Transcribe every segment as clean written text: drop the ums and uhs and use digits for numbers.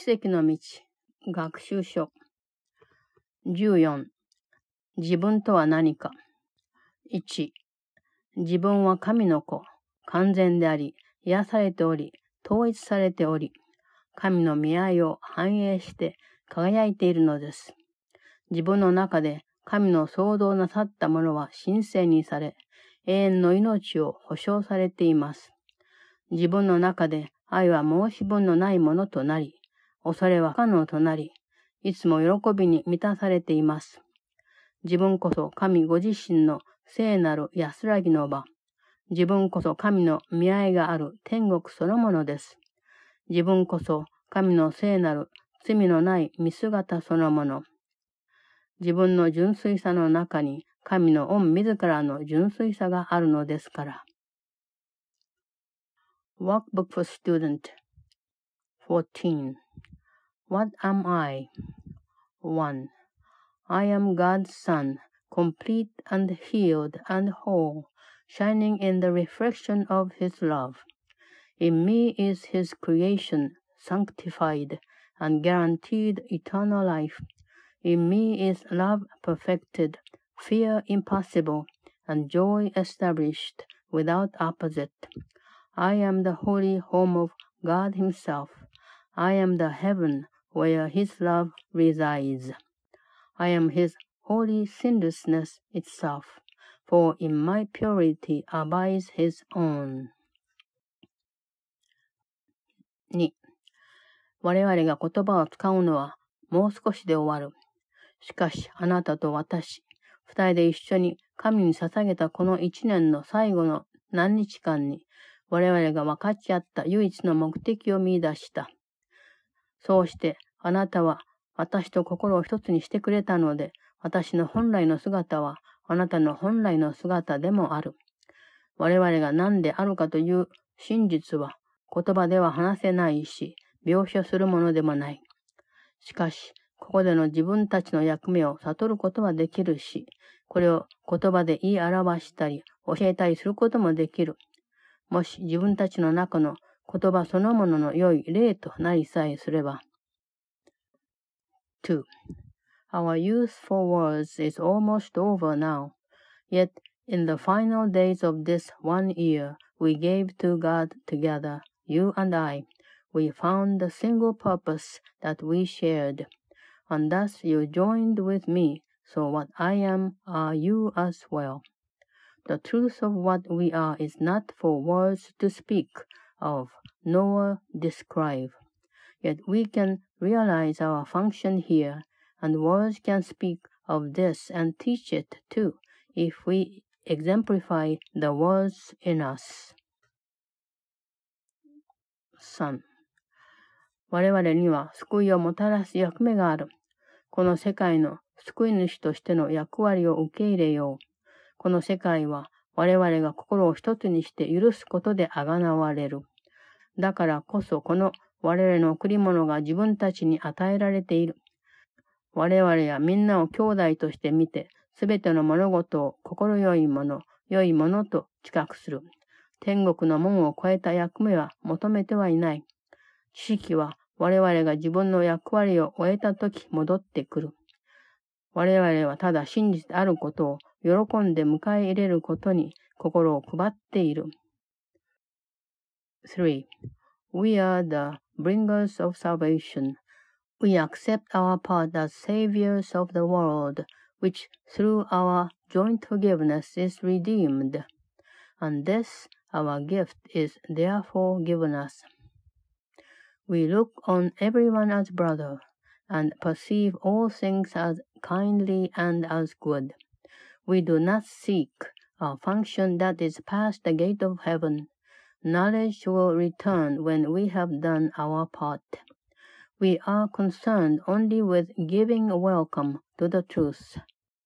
奇跡の道、学習書。14、自分とは何か。1、自分は神の子、完全であり、癒されており、統一されており、神の御愛を反映して輝いているのです。自分の中で神の創造なさったものは神聖にされ、永遠の命を保証されています。自分の中で愛は申し分のないものとなり、恐れは不可能となり、いつも喜びに満たされています。自分こそ神ご自身の聖なる安らぎの場。自分こそ神の御愛がある天国そのものです。自分こそ神の聖なる罪のない見姿そのもの。自分の純粋さの中に神の御自らの純粋さがあるのですから。Workbook for Student 14. What am I? 1. I am God's Son, complete and healed and whole, shining in the reflection of His love. In me is His creation, sanctified and guaranteed eternal life. In me is love perfected, fear impossible, and joy established without opposite. I am the holy home of God Himself. I am the heaven where His love resides. I am His holy sinlessness itself, for in my purity abides His own. 2. 我々が言葉を使うのはもう少しで終わる。しかし、あなたと私、二人で一緒に神に捧げたこの一年の最後の何日間に、我々が分かち合った唯一の目的を見出した。そうして、あなたは私と心を一つにしてくれたので、私の本来の姿はあなたの本来の姿でもある。我々が何であるかという真実は言葉では話せないし、描写するものでもない。しかし、ここでの自分たちの役目を悟ることはできるし、これを言葉で言い表したり、教えたりすることもできる。もし自分たちの中の言葉そのものの良い例となりさえすれば。2. Our use for words is almost over now. Yet, in the final days of this 1 year we gave to God together, you and I, we found the single purpose that we shared. And thus you joined with me, so what I am are you as well. The truth of what we are is not for words to speak of, nor describe. Yet we can realize our function here, and words can speak of this and teach it too, if we exemplify the words in us. 3. 我々には救いをもたらす役目がある。この世界の救い主としての役割を受け入れよう。この世界は我々が心を一つにして許すことであがなわれる。だからこそこの我々の贈り物が自分たちに与えられている。我々はみんなを兄弟として見て、すべての物事を心よいもの、良いものと知覚する。天国の門を越えた役目は求めてはいない。知識は我々が自分の役割を終えたとき戻ってくる。我々はただ真実であることを喜んで迎え入れることに心を配っている。3. We are the bringers of salvation. We accept our part as saviors of the world, which through our joint forgiveness is redeemed. And this, our gift, is therefore given us. We look on everyone as brother, and perceive all things as kindly and as good. We do not seek a function that is past the gate of heaven. Knowledge will return when we have done our part. We are concerned only with giving welcome to the truth.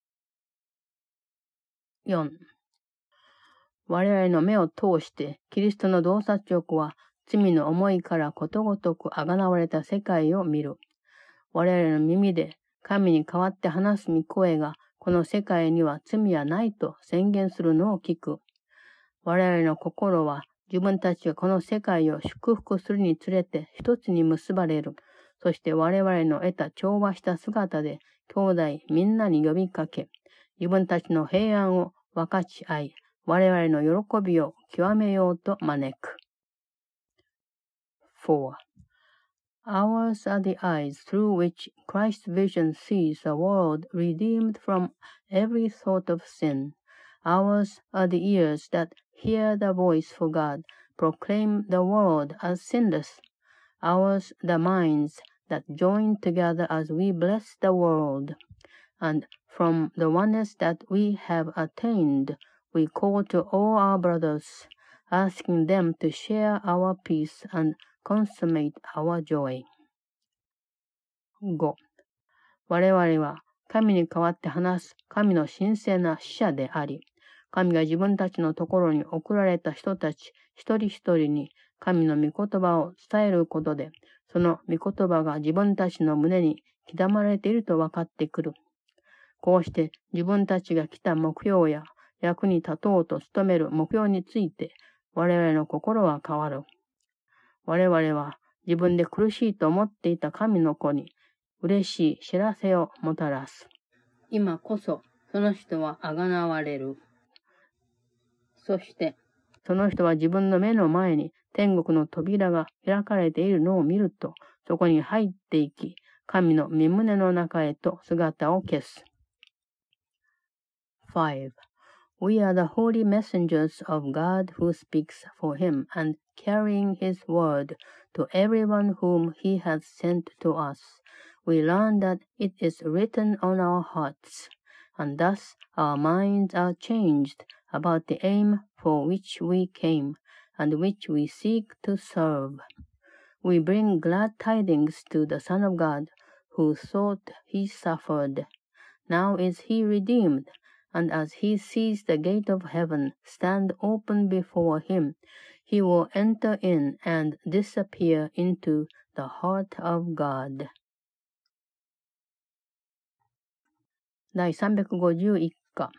4. 我々の目を通してキリストの洞察力は罪の思いからことごとくあがなわれた世界を見る。我々の耳で神に代わって話す御声がこの世界には罪はないと宣言するのを聞く。我々の心は自分たちがこの世界を祝福するにつれて一つに結ばれる。 そして我々の得た調和した姿で兄弟みんなに呼びかけ、自分たちの平安を分かち合い、我々の喜びを極めようと招く。4. Ours are the eyes through which Christ's vision sees a world redeemed from every sort of sin. Ours are the ears that hear the voice for God, proclaim the world as sinless. Ours the minds that join together as we bless the world. And from the oneness that we have attained, we call to all our brothers, asking them to share our peace and consummate our joy. 5. 我々は神に代わって話す神の神聖な使者であり、神が自分たちのところに送られた人たち一人一人に神の御言葉を伝えることで、その御言葉が自分たちの胸に刻まれていると分かってくる。こうして自分たちが来た目標や役に立とうと努める目標について我々の心は変わる。我々は自分で苦しいと思っていた神の子に嬉しい知らせをもたらす。今こそその人はあがなわれる。そしてその人は自分の目の前に天国の扉が開かれているのを見ると、そこに入っていき、神の御胸の中へと姿を消す。5. We are the holy messengers of God who speaks for him and carrying his word to everyone whom he has sent to us. We learn that it is written on our hearts, and thus our minds are changed about the aim for which we came and which we seek to serve. We bring glad tidings to the Son of God, who thought he suffered. Now is he redeemed, and as he sees the gate of heaven stand open before him, he will enter in and disappear into the heart of God. 第351課。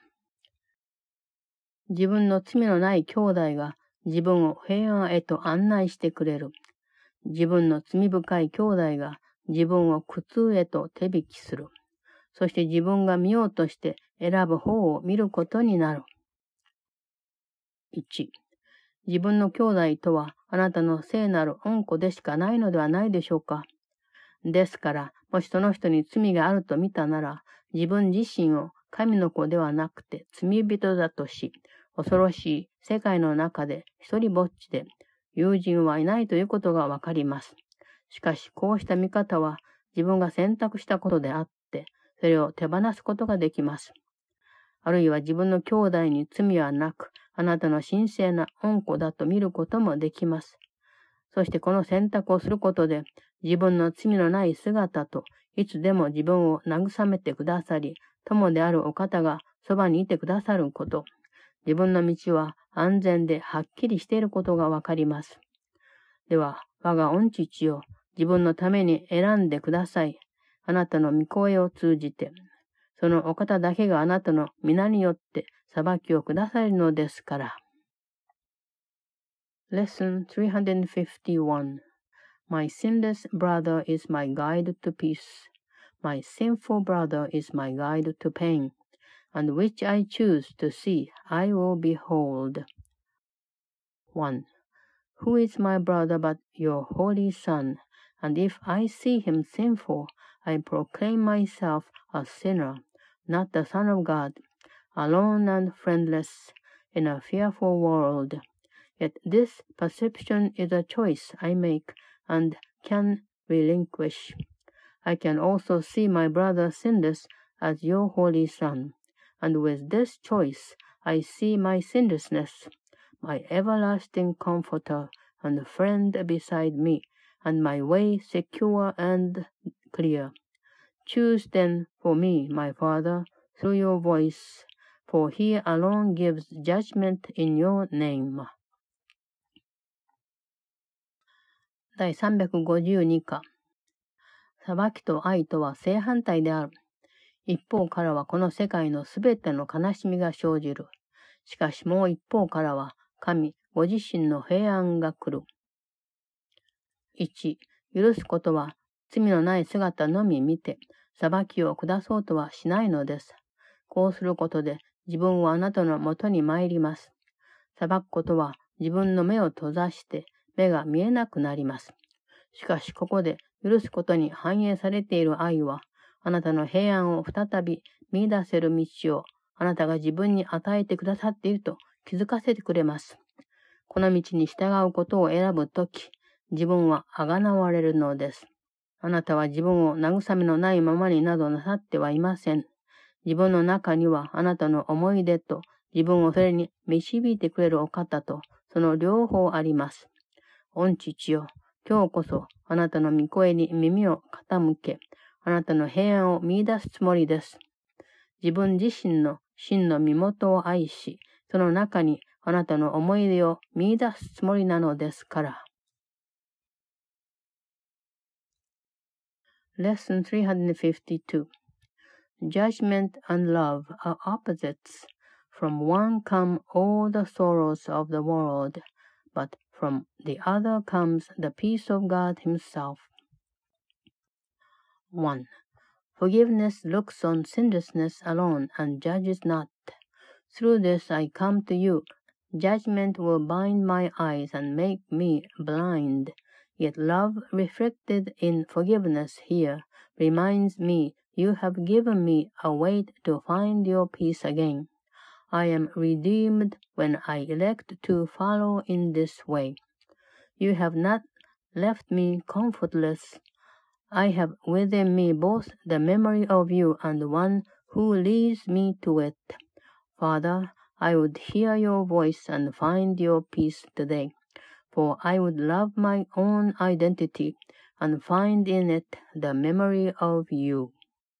自分の罪のない兄弟が自分を平安へと案内してくれる。自分の罪深い兄弟が自分を苦痛へと手引きする。そして自分が見ようとして選ぶ方を見ることになる。1. 自分の兄弟とはあなたの聖なる恩子でしかないのではないでしょうか。ですから、もしその人に罪があると見たなら、自分自身を神の子ではなくて罪人だとし、恐ろしい世界の中で一人ぼっちで友人はいないということがわかります。しかし、こうした見方は自分が選択したことであって、それを手放すことができます。あるいは自分の兄弟に罪はなく、あなたの神聖な恩子だと見ることもできます。そしてこの選択をすることで、自分の罪のない姿といつでも自分を慰めてくださり、友であるお方がそばにいてくださること、自分の道は安全ではっきりしていることがわかります。では、我が御父よ、自分のために選んでください。あなたの御声を通じて、そのお方だけがあなたの皆によって裁きを下されるのですから。Lesson 351 My sinless brother is my guide to peace. My sinful brother is my guide to pain. And which I choose to see, I will behold. 1. Who is my brother but your holy Son? And if I see him sinful, I proclaim myself a sinner, not the Son of God, alone and friendless in a fearful world. Yet this perception is a choice I make and can relinquish. I can also see my brother sinless as your holy Son, and with this choice I see my sinlessness, my everlasting comforter and friend beside me, and my way secure and clear. Choose then for me, my Father, through your voice, for he alone gives judgment in your name. 第352課。裁きと愛とは正反対である。一方からはこの世界のすべての悲しみが生じる。しかしもう一方からは神ご自身の平安が来る。1. 許すことは罪のない姿のみ見て、裁きを下そうとはしないのです。こうすることで自分はあなたのもとに参ります。裁くことは自分の目を閉ざして目が見えなくなります。しかしここで許すことに反映されている愛は、あなたの平安を再び見出せる道をあなたが自分に与えてくださっていると気づかせてくれます。この道に従うことを選ぶとき、自分はあがなわれるのです。あなたは自分を慰めのないままになどなさってはいません。自分の中にはあなたの思い出と自分をそれに導いてくれるお方とその両方あります。御父よ、今日こそあなたの御声に耳を傾け、あなたの平安を見出すつもりです。自分自身の真の身元を愛し、その中にあなたの思い出を見出すつもりなのですから。Lesson 352 Judgment and love are opposites. From one come all the sorrows of the world, but from the other comes the peace of God Himself. 1. Forgiveness looks on sinlessness alone and judges not. Through this I come to you. Judgment will bind my eyes and make me blind. Yet love reflected in forgiveness here reminds me you have given me a way to find your peace again. I am redeemed when I elect to follow in this way. You have not left me comfortless. I have within me both the memory of you and one who leads me to it. Father, I would hear your voice and find your peace today, for I would love my own identity and find in it the memory of you.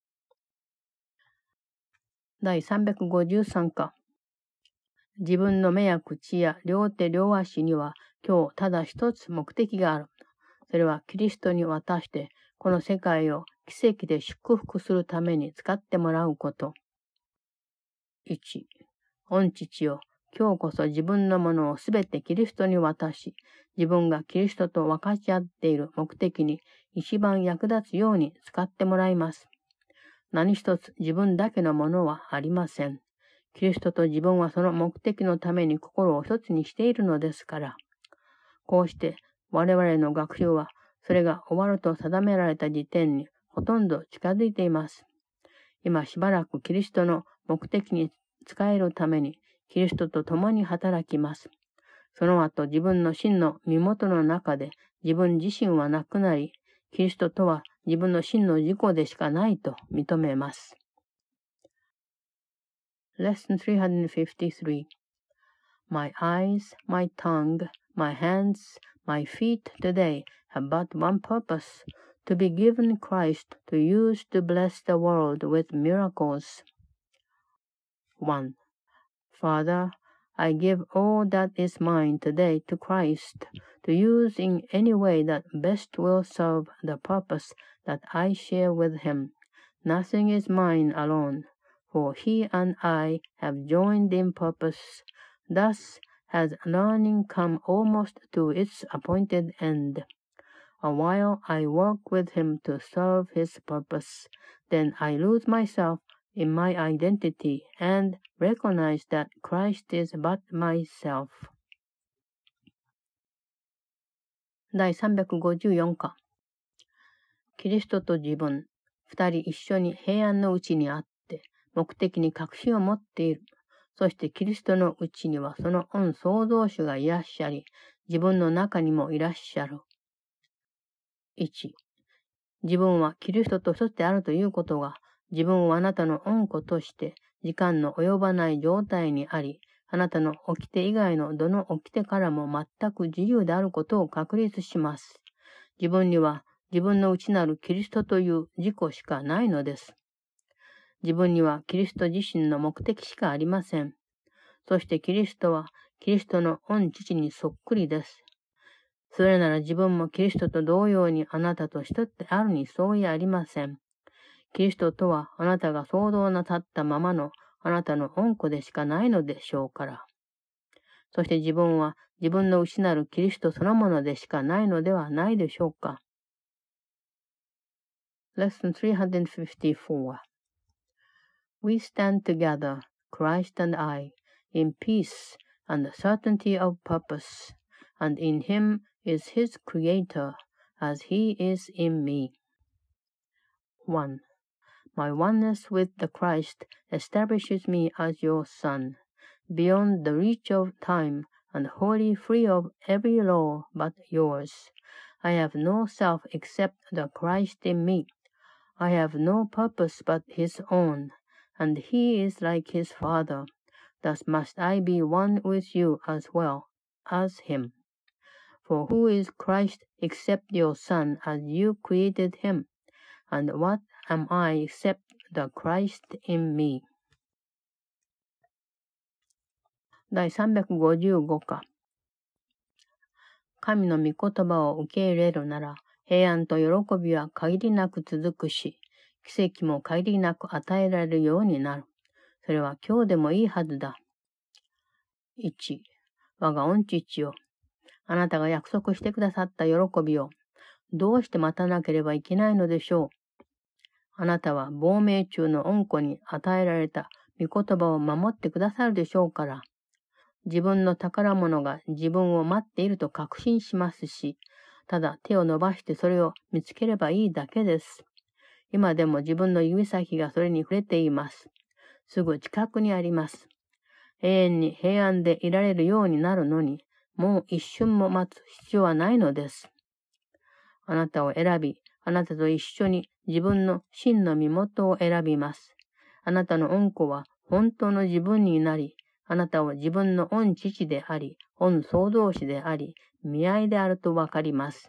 第353課。自分の目や口や両手両足には今日ただ一つ目的がある。それはキリストに渡してこの世界を奇跡で祝福するために使ってもらうこと。1、御父よ、今日こそ自分のものをすべてキリストに渡し、自分がキリストと分かち合っている目的に一番役立つように使ってもらいます。何一つ自分だけのものはありません。キリストと自分はその目的のために心を一つにしているのですから。こうして我々の学習はそれが終わると定められた時点にほとんど近づいています。今しばらくキリストの目的に使えるためにキリストと共に働きます。その後自分の真の身元の中で自分自身はなくなり、キリストとは自分の真の自己でしかないと認めます。Lesson 353 My eyes, my tongue, my hands, my feet today have but one purpose, to be given Christ to use to bless the world with miracles. 1. Father, I give all that is mine today to Christ, to use in any way that best will serve the purpose that I share with Him. Nothing is mine alone, for He and I have joined in purpose. Thus has learning come almost to its appointed end. A while I work with Him to serve His purpose. Then I lose myself in my identity and recognize that Christ is but myself. 第354課。キリストと自分、二人一緒に平安のうちにあって、目的に確信を持っている。そしてキリストのうちにはその御創造主がいらっしゃり、自分の中にもいらっしゃる。1、自分はキリストと一つであるということが、自分はあなたの御子として時間の及ばない状態にあり、あなたの掟以外のどの掟からも全く自由であることを確立します。自分には自分の内なるキリストという自己しかないのです。自分にはキリスト自身の目的しかありません。そしてキリストはキリストの御父にそっくりです。それなら自分もキリストと同様にあなたと一つであるに相違ありません。キリストとはあなたが創造なさったままのあなたの御子でしかないのでしょうから。そして自分は自分の内なるキリストそのものでしかないのではないでしょうか。 Lesson 354. We stand together, Christ and I, in peace and certainty of purpose, and in Him is His Creator, as He is in me. 1. My oneness with the Christ establishes me as your Son, beyond the reach of time and wholly free of every law but yours. I have no self except the Christ in me. I have no purpose but His own, and He is like His Father. Thus must I be one with you as well as Him. For who is Christ except your Son, as you created Him? And what am I except the Christ in me? 第355課。神の御言葉を受け入れるなら、平安と喜びは限りなく続くし、奇跡も限りなく与えられるようになる。それは今日でもいいはずだ。1、我が御父よ。あなたが約束してくださった喜びを、どうして待たなければいけないのでしょう。あなたは亡命中の恩子に与えられた御言葉を守ってくださるでしょうから、自分の宝物が自分を待っていると確信しますし、ただ手を伸ばしてそれを見つければいいだけです。今でも自分の指先がそれに触れています。すぐ近くにあります。永遠に平安でいられるようになるのに、もう一瞬も待つ必要はないのです。あなたを選び、あなたと一緒に自分の真の身元を選びます。あなたの恩子は本当の自分になり、あなたを自分の御父であり、御創造主であり、見合いであるとわかります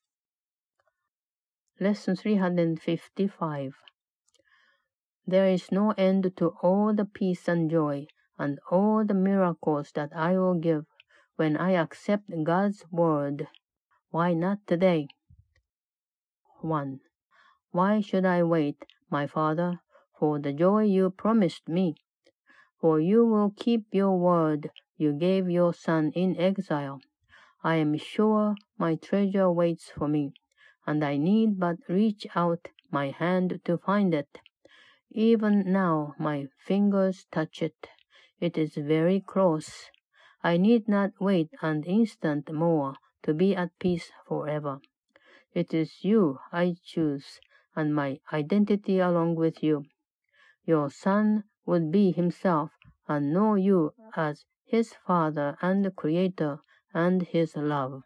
。Lesson 355. There is no end to all the peace and joy and all the miracles that I will give when I accept God's word. Why not today? 1. Why should I wait, my Father, for the joy you promised me? For you will keep your word you gave your Son in exile. I am sure my treasure waits for me, and I need but reach out my hand to find it. Even now my fingers touch it. It is very close. I need not wait an instant more to be at peace forever. It is you I choose, and my identity along with you. Your Son would be Himself and know you as His Father and Creator and His love.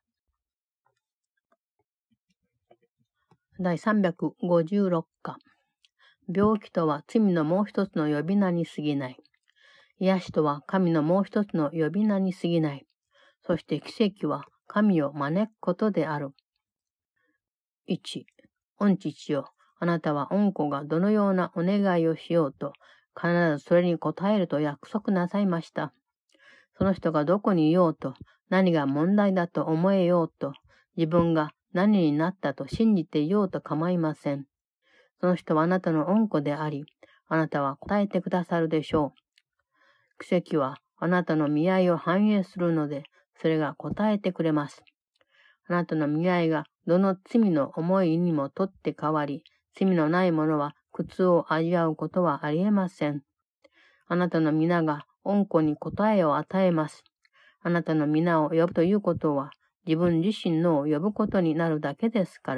第356課。病気とは罪のもう一つの呼び名に過ぎない。癒しとは神のもう一つの呼び名に過ぎない。そして奇跡は神を招くことである。1、御父よ。あなたは御子がどのようなお願いをしようと、必ずそれに応えると約束なさいました。その人がどこにいようと、何が問題だと思えようと、自分が何になったと信じていようと構いません。その人はあなたの御子であり、あなたは答えてくださるでしょう。奇跡はあなたの見合いを反映するので、それが答えてくれます。あなたの見合いがどの罪の思いにもとって変わり、罪のない者は苦痛を味わうことはありえません。あなたの皆が御子に答えを与えます。あなたの皆を呼ぶということは、自分自身のを呼ぶことになるだけですから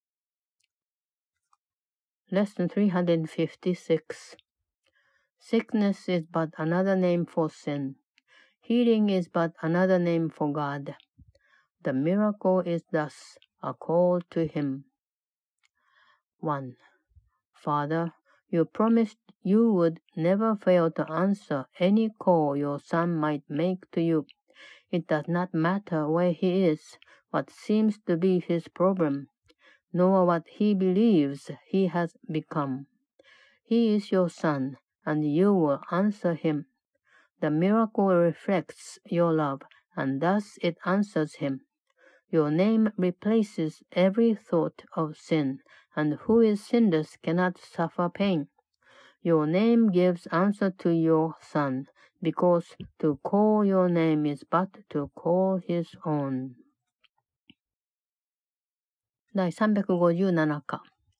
。Lesson 356. Sickness is but another name for sin. Healing is but another name for God. The miracle is thus a call to Him. 1. Father, you promised you would never fail to answer any call your Son might make to you. It does not matter where he is, what seems to be his problem, nor what he believes he has become. He is your Son, and you will answer him. The miracle reflects your love, and thus it answers him. Your name replaces every thought of sin, and who is sinless cannot suffer pain. Your name gives answer to your Son, because to call your name is but to call his own. 第357課。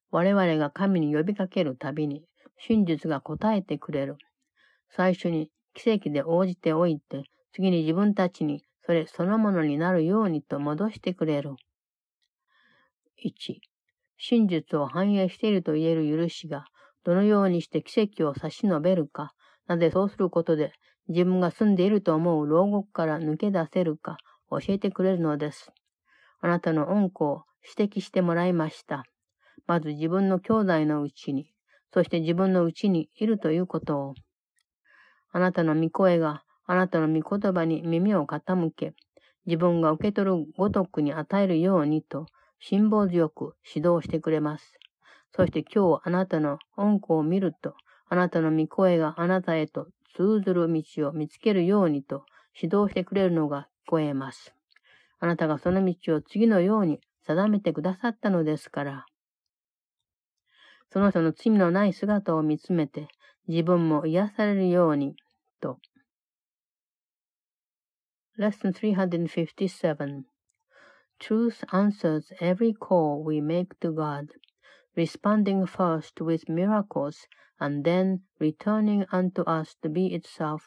我々が神に呼びかけるたびに、真実が答えてくれる。最初に奇跡で応じておいて、次に自分たちにそれそのものになるようにと戻してくれる。1、真実を反映していると言える許しが、どのようにして奇跡を差し伸べるか、なぜそうすることで自分が住んでいると思う牢獄から抜け出せるか教えてくれるのです。あなたの恩子を指摘してもらいました。まず自分の兄弟のうちに、そして自分のうちにいるということを。あなたの御声があなたの御言葉に耳を傾け、自分が受け取るごとくに与えるようにと、辛抱強く指導してくれます。そして今日あなたの恩子を見ると、あなたの御声があなたへと通ずる道を見つけるようにと指導してくれるのが聞こえます。あなたがその道を次のように定めてくださったのですから。その人の罪のない姿を見つめて、自分も癒されるようにと。Lesson 357 Truth answers every call we make to God, responding first with miracles and then returning unto us to be itself.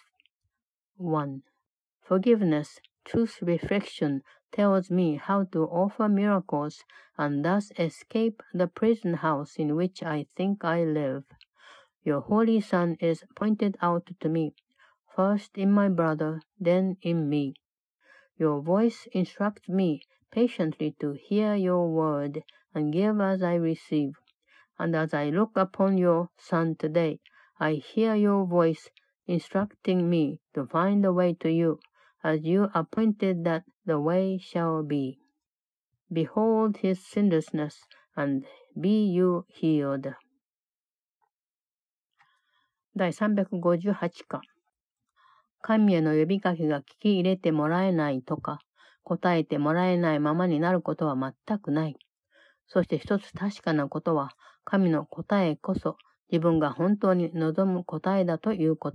1. Forgiveness, truth reflection tells me how to offer miracles and thus escape the prison house in which I think I live. Your Holy Son is pointed out to me, first in my brother, then in me. Your voice instructs me patiently to hear your word and give as I receive. And as I look upon your Son today, I hear your voice instructing me to find the way to you, as you appointed that the way shall be. Behold his sinlessness, and be you healed. 第358課。神への呼びかけが聞き入れてもらえないとか、答えてもらえないままになることは全くない。そして一つ確かなことは、神の答えこそ自分が本当に望む答えだということ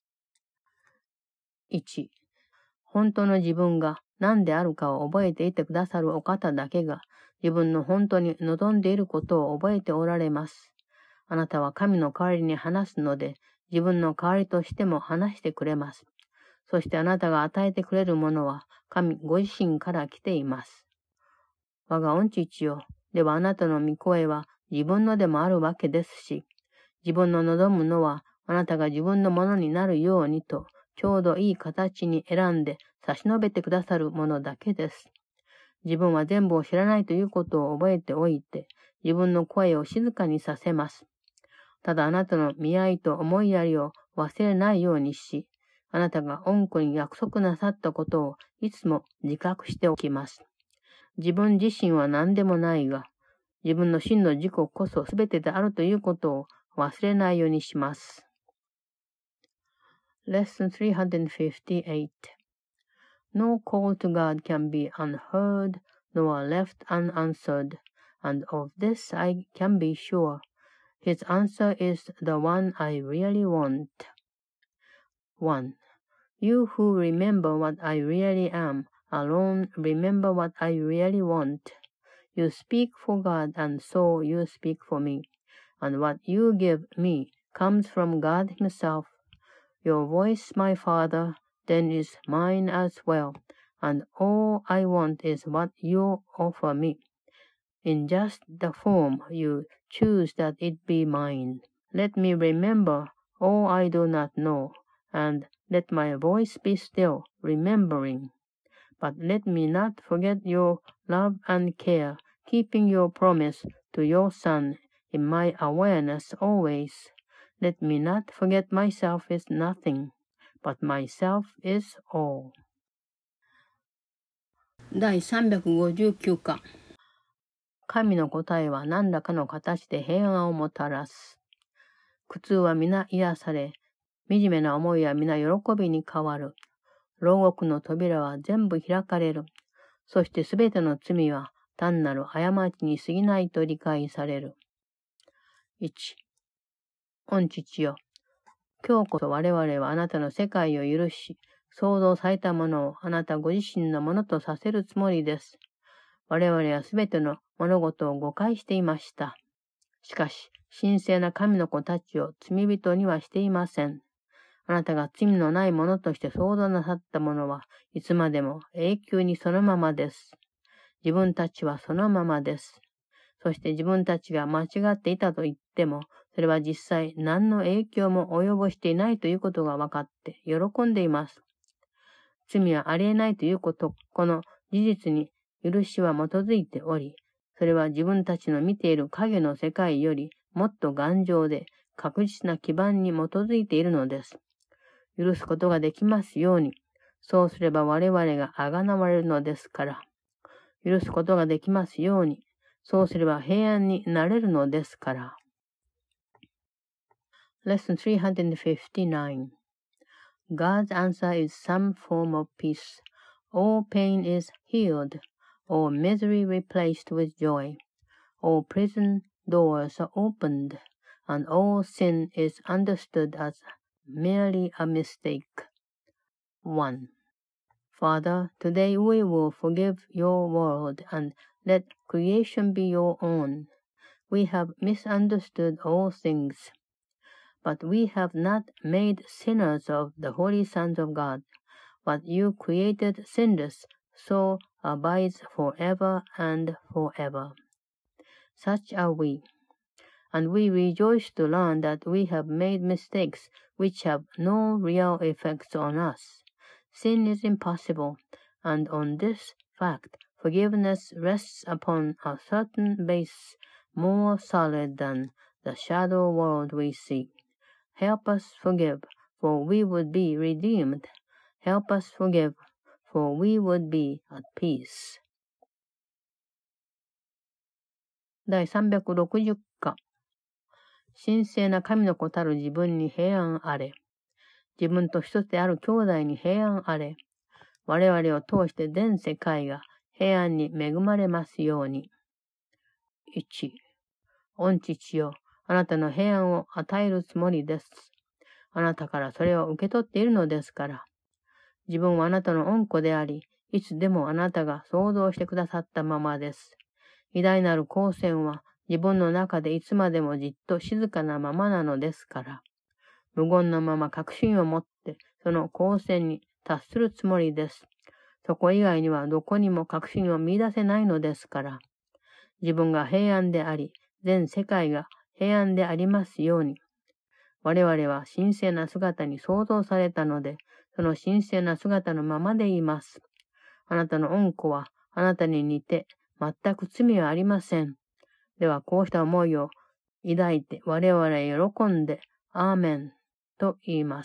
。1、本当の自分が何であるかを覚えていてくださるお方だけが、自分の本当に望んでいることを覚えておられます。あなたは神の代わりに話すので、自分の代わりとしても話してくれます。そしてあなたが与えてくれるものは、神ご自身から来ています。我が御父よ、ではあなたの御声は自分のでもあるわけですし、自分の望むのはあなたが自分のものになるようにと、ちょうどいい形に選んで差し伸べてくださるものだけです。自分は全部を知らないということを覚えておいて、自分の声を静かにさせます。ただあなたの見合いと思いやりを忘れないようにし、あなたが恩子に約束なさったことをいつも自覚しておきます。自分自身は何でもないが、自分の真の自己こそ全てであるということを忘れないようにします。Lesson 358 No call to God can be unheard nor left unanswered, and of this I can be sure. His answer is the one I really want. 1. You who remember what I really am, alone remember what I really want. You speak for God, and so you speak for me. And what you give me comes from God Himself. Your voice, my Father, then is mine as well, and all I want is what you offer me. In just the form you choose that it be mine. Let me remember all I do not know, and let my voice be still, remembering. But let me not forget your love and care, keeping your promise to your Son in my awareness always. Let me not forget myself is nothing, but myself is all. 第359課。神の答えは何らかの形で平安をもたらす。苦痛は皆癒され、惨めな思いは皆喜びに変わる。牢獄の扉は全部開かれる。そしてすべての罪は単なる過ちに過ぎないと理解される。1、御父よ、今日こそ我々はあなたの世界を許し、創造されたものをあなたご自身のものとさせるつもりです。我々はすべての物事を誤解していました。 しかし、神聖な神の子たちを罪人にはしていません。あなたが罪のないものとして創造なさったものはいつまでも永久にそのままです。自分たちはそのままです。そして自分たちが間違っていたと言っても、それは実際何の影響も及ぼしていないということが分かって喜んでいます。罪はありえないということ、この事実に許しは基づいており、それは自分たちの見ている影の世界よりもっと頑丈で確実な基盤に基づいているのです。許すことができますように、そうすれば我々が贖われるのですから。許すことができますように、そうすれば平安になれるのですから。Lesson 359 God's answer is some form of peace. All pain is healed, all misery replaced with joy. All prison doors are opened, and all sin is understood as merely a mistake. 1. Father, today we will forgive your world and let creation be your own. We have misunderstood all things, but we have not made sinners of the holy sons of God. What you created sinless, so abides forever and forever. Such are we, and we rejoice to learn that we have made mistakes which have no real effects on us. Sin is impossible, and on this fact forgiveness rests upon a certain base more solid than the shadow world we see. Help us forgive, for we would be redeemed. Help us forgive, for we would be at peace. 第360課神聖な神の子たる自分に平安あれ。自分と一つである兄弟に平安あれ。我々を通して全世界が平安に恵まれますように。1. 御父よ、あなたの平安を与えるつもりです。あなたからそれを受け取っているのですから。自分はあなたの恩子であり、いつでもあなたが想像してくださったままです。偉大なる光線は自分の中でいつまでもじっと静かなままなのですから。無言のまま確信を持ってその光線に達するつもりです。そこ以外にはどこにも確信を見出せないのですから。自分が平安であり、全世界が平安でありますように。我々は神聖な姿に創造されたので、その神聖な姿のままでいます。あなたの恩子はあなたに似て全く罪はありません。ではこうした思いを抱いて我々は喜んで、アーメンと言います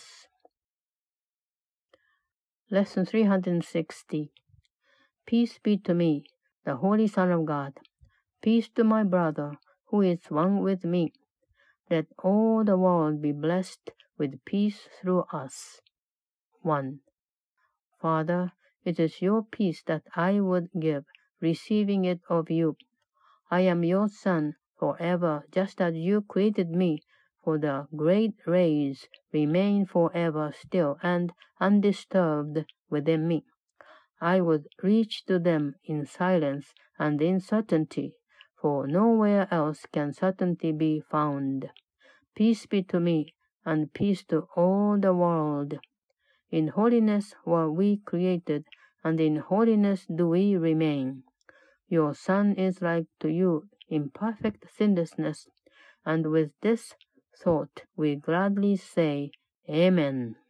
。Lesson 360 Peace be to me, the Holy Son of God. Peace to my brother, who is one with me. Let all the world be blessed with peace through us. 1. Father, it is your peace that I would give, receiving it of you. I am your son forever, just as you created me, for the great rays remain forever still and undisturbed within me. I would reach to them in silence and in certainty, for nowhere else can certainty be found. Peace be to me, and peace to all the world. In holiness were we created, and in holiness do we remain. Your Son is like to you in perfect sinlessness, and with this thought we gladly say, Amen.